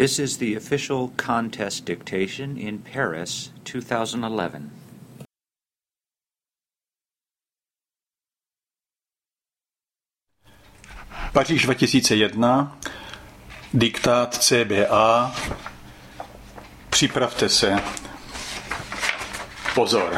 This is the official contest dictation in Paris, 2011. Paříž 2001, diktát CBA, připravte se. Pozor.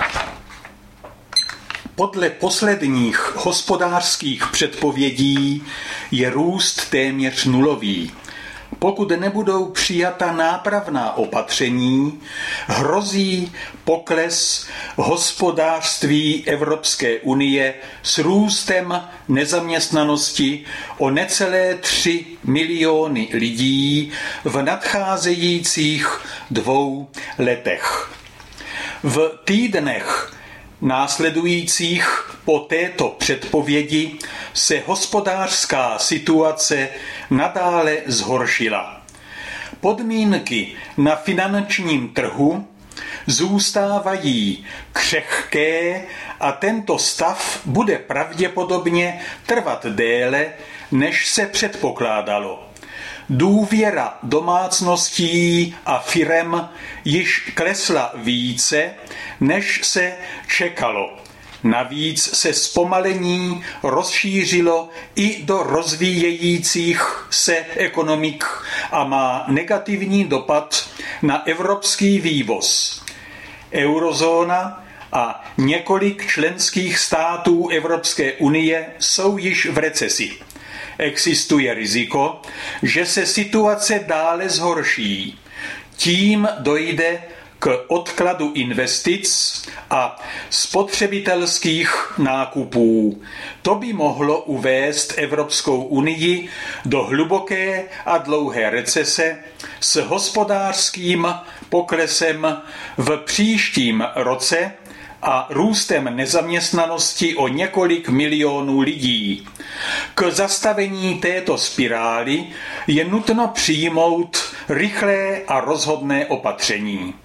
Podle posledních hospodářských předpovědí je růst téměř nulový. Pokud nebudou přijata nápravná opatření, hrozí pokles hospodářství Evropské unie s růstem nezaměstnanosti o necelé 3 miliony lidí v nadcházejících 2 letech. V týdnech následujících po této předpovědi se hospodářská situace nadále zhoršila. Podmínky na finančním trhu zůstávají křehké a tento stav bude pravděpodobně trvat déle, než se předpokládalo. Důvěra domácností a firem již klesla více, než se čekalo. Navíc se zpomalení rozšířilo i do rozvíjejících se ekonomik a má negativní dopad na evropský vývoz. Eurozóna a několik členských států Evropské unie jsou již v recesi. Existuje riziko, že se situace dále zhorší. Tím dojde k odkladu investic a spotřebitelských nákupů. To by mohlo uvést Evropskou unii do hluboké a dlouhé recese s hospodářským poklesem v příštím roce a růstem nezaměstnanosti o několik milionů lidí. K zastavení této spirály je nutno přijmout rychlé a rozhodné opatření.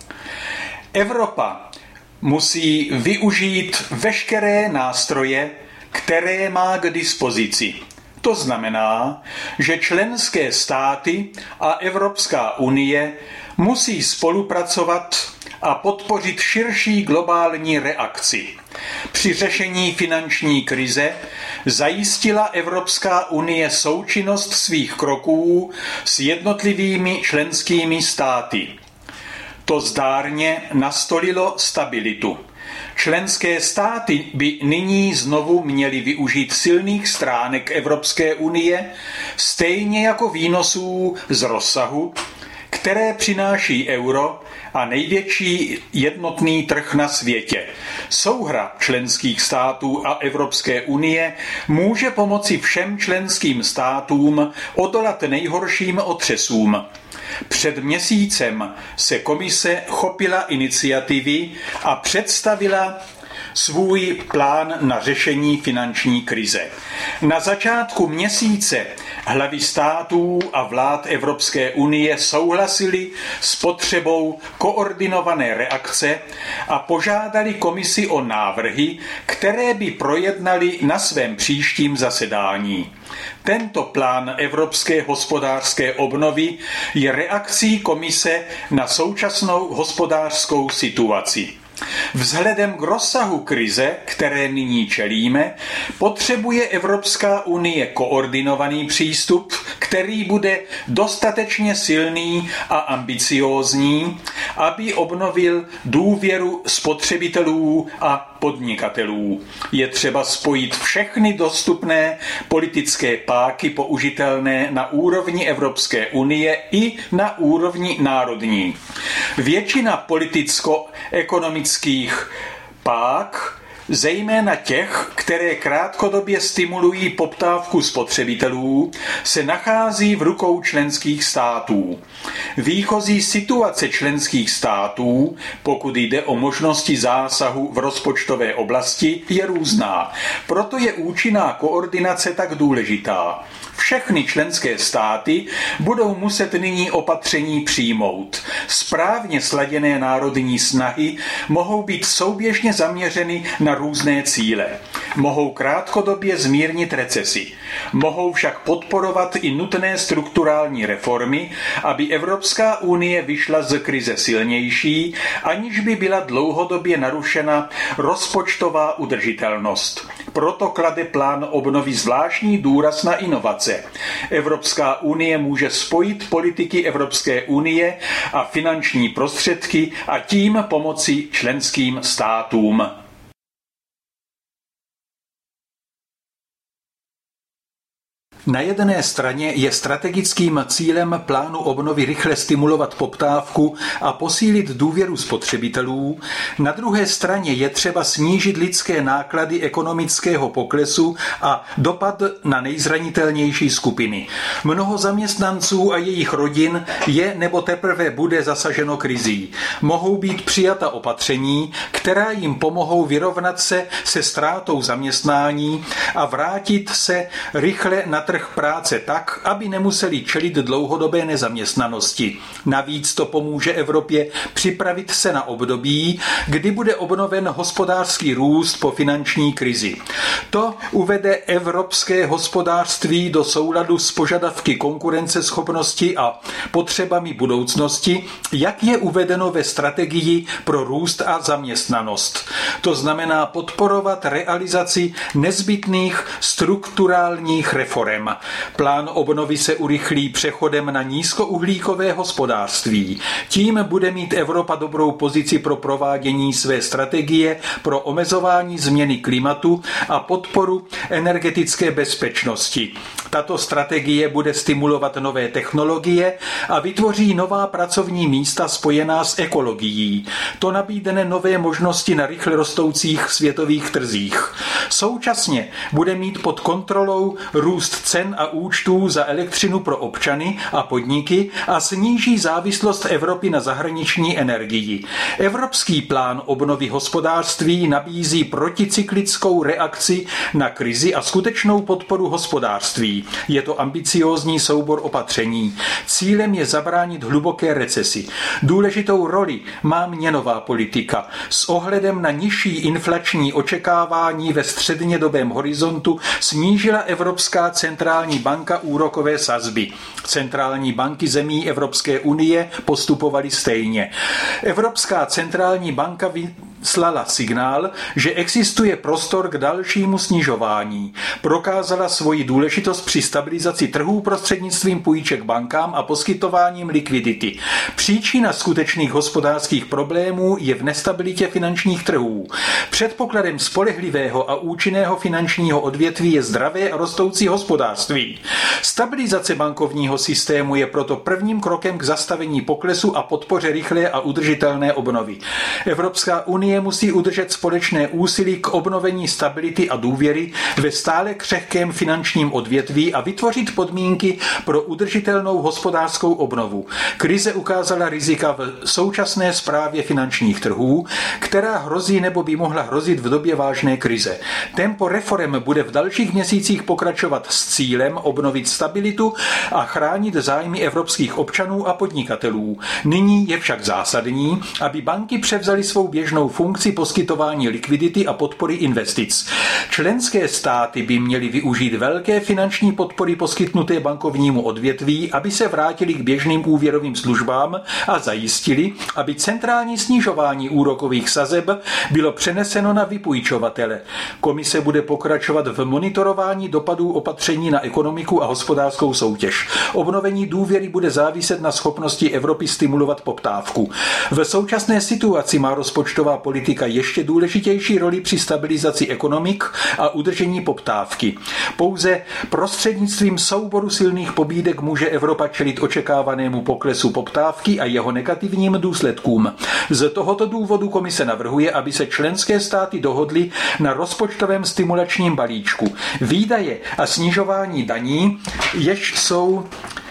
Evropa musí využít veškeré nástroje, které má k dispozici. To znamená, že členské státy a Evropská unie musí spolupracovat a podpořit širší globální reakci. Při řešení finanční krize zajistila Evropská unie součinnost svých kroků s jednotlivými členskými státy. To zdárně nastolilo stabilitu. Členské státy by nyní znovu měly využít silných stránek Evropské unie, stejně jako výnosů z rozsahu, které přináší euro a největší jednotný trh na světě. Souhra členských států a Evropské unie může pomoci všem členským státům odolat nejhorším otřesům. Před měsícem se komise chopila iniciativy a představila svůj plán na řešení finanční krize. Na začátku měsíce hlavy států a vlád Evropské unie souhlasily s potřebou koordinované reakce a požádali komisi o návrhy, které by projednali na svém příštím zasedání. Tento plán evropské hospodářské obnovy je reakcí komise na současnou hospodářskou situaci. Vzhledem k rozsahu krize, které nyní čelíme, potřebuje Evropská unie koordinovaný přístup, který bude dostatečně silný a ambiciózní, aby obnovil důvěru spotřebitelů a podnikatelů. Je třeba spojit všechny dostupné politické páky použitelné na úrovni Evropské unie i na úrovni národní. Většina politicko-ekonomických pák, zejména těch, které krátkodobě stimulují poptávku spotřebitelů, se nachází v rukou členských států. Výchozí situace členských států, pokud jde o možnosti zásahu v rozpočtové oblasti, je různá. Proto je účinná koordinace tak důležitá. Všechny členské státy budou muset nyní opatření přijmout. Správně sladěné národní snahy mohou být souběžně zaměřeny na různé cíle. Mohou krátkodobě zmírnit recesi. Mohou však podporovat i nutné strukturální reformy, aby Evropská unie vyšla z krize silnější, aniž by byla dlouhodobě narušena rozpočtová udržitelnost. Proto klade plán obnovy zvláštní důraz na inovace. Evropská unie může spojit politiky Evropské unie a finanční prostředky a tím pomoci členským státům. Na jedné straně je strategickým cílem plánu obnovy rychle stimulovat poptávku a posílit důvěru spotřebitelů, na druhé straně je třeba snížit lidské náklady ekonomického poklesu a dopad na nejzranitelnější skupiny. Mnoho zaměstnanců a jejich rodin je nebo teprve bude zasaženo krizí. Mohou být přijata opatření, která jim pomohou vyrovnat se se ztrátou zaměstnání a vrátit se rychle na trh práce tak, aby nemuseli čelit dlouhodobé nezaměstnanosti. Navíc to pomůže Evropě připravit se na období, kdy bude obnoven hospodářský růst po finanční krizi. To uvede evropské hospodářství do souladu s požadavky konkurenceschopnosti a potřebami budoucnosti, jak je uvedeno ve strategii pro růst a zaměstnanost. To znamená podporovat realizaci nezbytných strukturálních reforem. Plán obnovy se urychlí přechodem na nízkouhlíkové hospodářství. Tím bude mít Evropa dobrou pozici pro provádění své strategie pro omezování změny klimatu a podporu energetické bezpečnosti. Tato strategie bude stimulovat nové technologie a vytvoří nová pracovní místa spojená s ekologií. To nabídne nové možnosti na rychle rostoucích světových trzích. Současně bude mít pod kontrolou růst cen a účtů za elektřinu pro občany a podniky a sníží závislost Evropy na zahraniční energii. Evropský plán obnovy hospodářství nabízí proticyklickou reakci na krizi a skutečnou podporu hospodářství. Je to ambiciózní soubor opatření. Cílem je zabránit hluboké recesi. Důležitou roli má měnová politika. S ohledem na nižší inflační očekávání ve střednědobém horizontu snížila Evropská centrální banka úrokové sazby. Centrální banky zemí Evropské unie postupovaly stejně. Evropská centrální banka vyslala signál, že existuje prostor k dalšímu snižování. Prokázala svoji důležitost při stabilizaci trhů prostřednictvím půjček bankám a poskytováním likvidity. Příčina skutečných hospodářských problémů je v nestabilitě finančních trhů. Předpokladem spolehlivého a účinného finančního odvětví je zdravé a rostoucí hospodářství. Stabilizace bankovního systému je proto prvním krokem k zastavení poklesu a podpoře rychlé a udržitelné obnovy. Evropská unie musí udržet společné úsilí k obnovení stability a důvěry ve stále křehkém finančním odvětví a vytvořit podmínky pro udržitelnou hospodářskou obnovu. Krize ukázala rizika v současné správě finančních trhů, která hrozí nebo by mohla hrozit v době vážné krize. Tempo reforem bude v dalších měsících pokračovat s cílem obnovit stabilitu a chránit zájmy evropských občanů a podnikatelů. Nyní je však zásadní, aby banky převzaly svou běžnou funkci poskytování likvidity a podpory investic. Členské státy by měly využít velké finanční podpory poskytnuté bankovnímu odvětví, aby se vrátili k běžným úvěrovým službám a zajistili, aby centrální snižování úrokových sazeb bylo přeneseno na vypůjčovatele. Komise bude pokračovat v monitorování dopadů opatření na ekonomiku a hospodářskou soutěž. Obnovení důvěry bude záviset na schopnosti Evropy stimulovat poptávku. V současné situaci má rozpočtová politika ještě důležitější roli při stabilizaci ekonomik a udržení poptávky. Pouze prostřednictvím souboru silných pobídek může Evropa čelit očekávanému poklesu poptávky a jeho negativním důsledkům. Z tohoto důvodu komise navrhuje, aby se členské státy dohodly na rozpočtovém stimulačním balíčku. Výdaje a snižování daní, jež jsou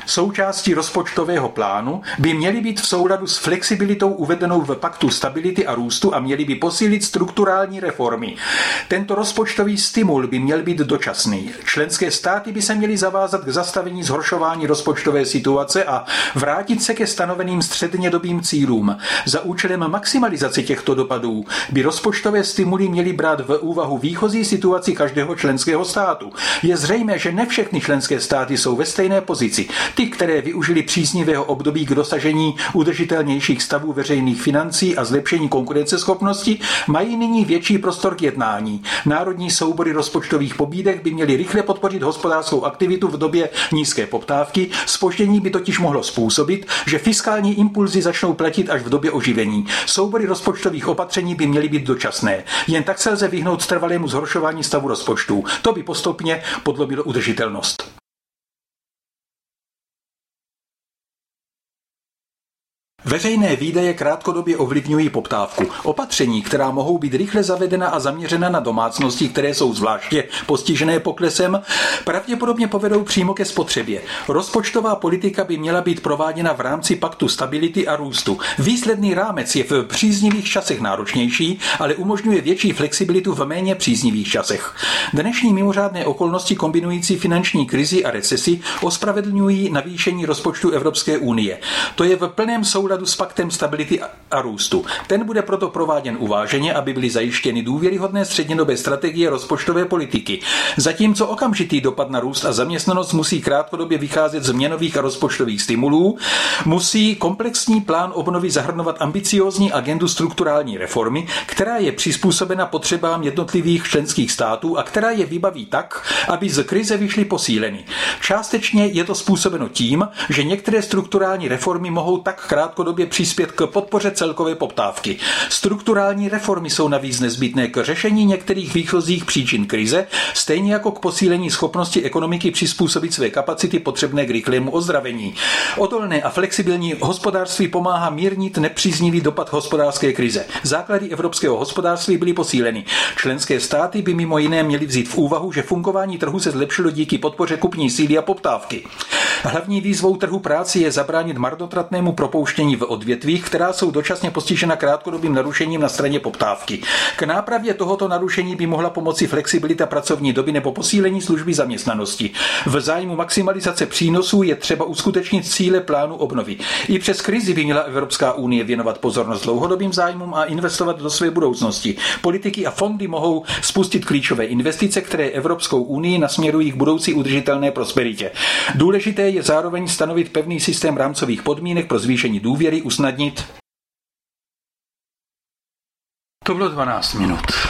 Součástí rozpočtového plánu by měly být v souladu s flexibilitou uvedenou v Paktu stability a růstu a měly by posílit strukturální reformy. Tento rozpočtový stimul by měl být dočasný. Členské státy by se měly zavázat k zastavení zhoršování rozpočtové situace a vrátit se ke stanoveným střednědobým cílům. Za účelem maximalizace těchto dopadů by rozpočtové stimuly měly brát v úvahu výchozí situaci každého členského státu. Je zřejmé, že ne všechny členské státy jsou ve stejné pozici. Ty, které využili příznivého období k dosažení udržitelnějších stavů veřejných financí a zlepšení konkurenceschopnosti, mají nyní větší prostor k jednání. Národní soubory rozpočtových pobídek by měly rychle podpořit hospodářskou aktivitu v době nízké poptávky. Zpoždění by totiž mohlo způsobit, že fiskální impulzy začnou platit až v době oživení. Soubory rozpočtových opatření by měly být dočasné. Jen tak se lze vyhnout trvalému zhoršování stavu rozpočtů. To by postupně podlomilo udržitelnost. Veřejné výdaje krátkodobě ovlivňují poptávku. Opatření, která mohou být rychle zavedena a zaměřena na domácnosti, které jsou zvláště postižené poklesem, pravděpodobně povedou přímo ke spotřebě. Rozpočtová politika by měla být prováděna v rámci Paktu stability a růstu. Výsledný rámec je v příznivých časech náročnější, ale umožňuje větší flexibilitu v méně příznivých časech. Dnešní mimořádné okolnosti kombinující finanční krizi a recesi ospravedlňují navýšení rozpočtu Evropské unie. To je v plném souladu s Paktem stability a růstu. Ten bude proto prováděn uváženě, aby byly zajištěny důvěryhodné střednědobé strategie rozpočtové politiky. Zatímco okamžitý dopad na růst a zaměstnanost musí krátkodobě vycházet z měnových a rozpočtových stimulů, musí komplexní plán obnovy zahrnovat ambiciózní agendu strukturální reformy, která je přizpůsobena potřebám jednotlivých členských států a která je vybaví tak, aby z krize vyšly posíleny. Částečně je to způsobeno tím, že některé strukturální reformy mohou tak krátkodobě přispět k podpoře celkové poptávky. Strukturální reformy jsou navíc nezbytné k řešení některých výchozích příčin krize, stejně jako k posílení schopnosti ekonomiky přizpůsobit své kapacity potřebné k rychlému ozdravení. Odolné a flexibilní hospodářství pomáhá mírnit nepříznivý dopad hospodářské krize. Základy evropského hospodářství byly posíleny. Členské státy by mimo jiné měly vzít v úvahu, že fungování trhu se zlepšilo díky podpoře kupní síly a poptávky. Hlavní výzvou trhu práce je zabránit marnotratnému propouštění v odvětvích, která jsou dočasně postižena krátkodobým narušením na straně poptávky. K nápravě tohoto narušení by mohla pomoci flexibilita pracovní doby nebo posílení služby zaměstnanosti. V zájmu maximalizace přínosů je třeba uskutečnit cíle plánu obnovy. I přes krizi by měla Evropská unie věnovat pozornost dlouhodobým zájmům a investovat do své budoucnosti. Politiky a fondy mohou spustit klíčové investice, které Evropskou unii nasměrují k budoucí udržitelné prosperitě. Důležité je zároveň stanovit pevný systém rámcových podmínek pro zvýšení důvěry, usnadnit. To bylo 12 minut.